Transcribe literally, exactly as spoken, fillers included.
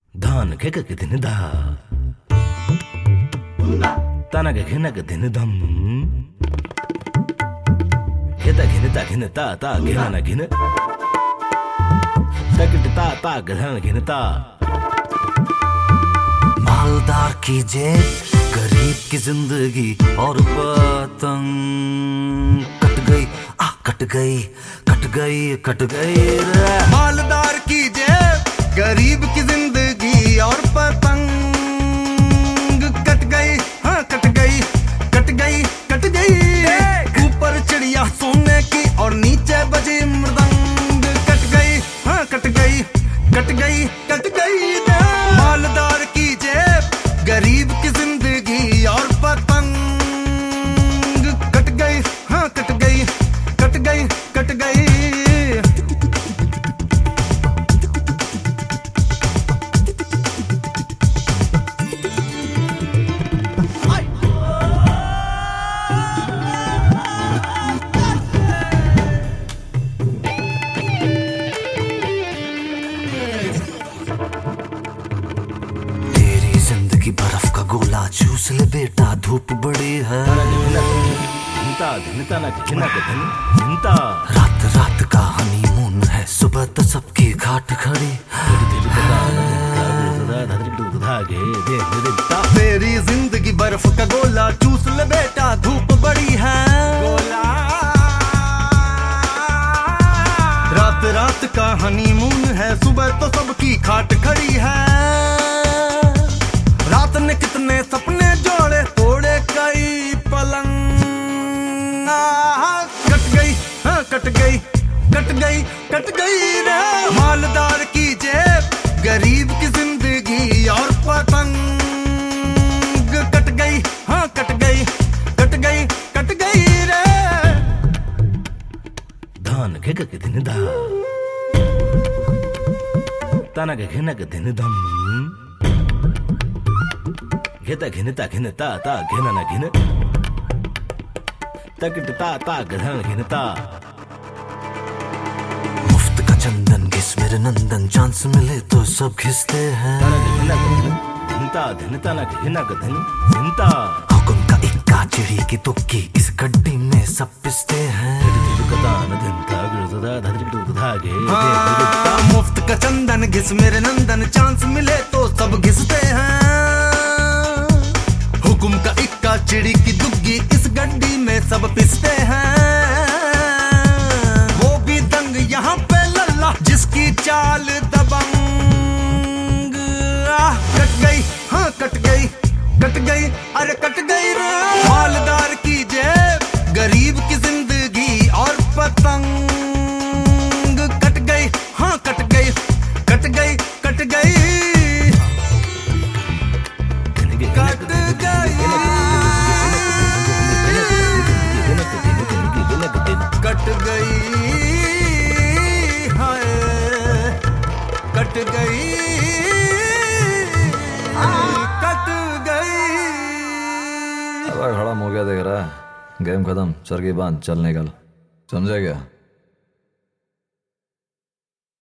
धान के के दिन दा ताना के घिन के दिन दम खेता घिन ता घिन ता ता घिन ना घिन तकट ता ता घिन घिन ता मालदार की जेब गरीब की जिंदगी और पतंग कट गई आ कट गई कट गई कट गई रे। मालदार की जेब गरीब की जिंदगी और पतंग कट गई हाँ कट गई कट गई कट गई ऊपर चिड़िया सोने की और नीचे बजी मृदंग कट गई हाँ कट गई कट गई कट गई मालदार की जेब गरीब की जिंदगी और पतंग कट गई हाँ कट गई कट गई कट गई जिंदगी बर्फ का गोला चूस ले बेटा धूप बड़ी है। रात रात का हनीमून है सुबह तो सबकी घाट खड़ी। तेरी जिंदगी बर्फ का गोला चूस ले बेटा धूप बड़ी है। रात रात का हनीमून है सुबह तो सबकी खाट खड़ी है। रात ने कितने सपने जोड़े तोड़े कई पलंग कट गई हाँ कट गई कट गई कट गई रे। मालदार की जेब गरीब की जिंदगी और पतंग कट गई हाँ कट गई कट गई कट गई रे। धान के के दिन दा ताना के घिन के दिन दम घेता घिनता घिनता ता घिन ना घिन तकट ता ता घिन घिनता मुफ्त का चंदन घिस मेरे नंदन चांस मिले तो सब घिसते हैं। घिनता घिनता ना घिना का धन घिनता हुकुम का इक्का चिड़ी की तुक्की इस गड्डी में सब पिसते हैं। हाँ, मुफ्त का चंदन घिस मेरे नंदन चांस मिले तो सब घिसते हैं। हुकुम का इक्का चिड़ी की दुग्गी इस गड्डी में सब पिसते हैं। वो भी दंग यहाँ पे लल्ला जिसकी चाल दबंग कट गई हाँ कट गई कट गई अरे कट गई रे। मालदार की जेब गरीब की जिंदगी और पतंग कट गई हाँ कट गई कट गई कट गई कट गई कट गई हाय कट गई कट गई। खड़ा हो गया देख रहा है गेम खत्म सर की बांध चल निकल समझा क्या।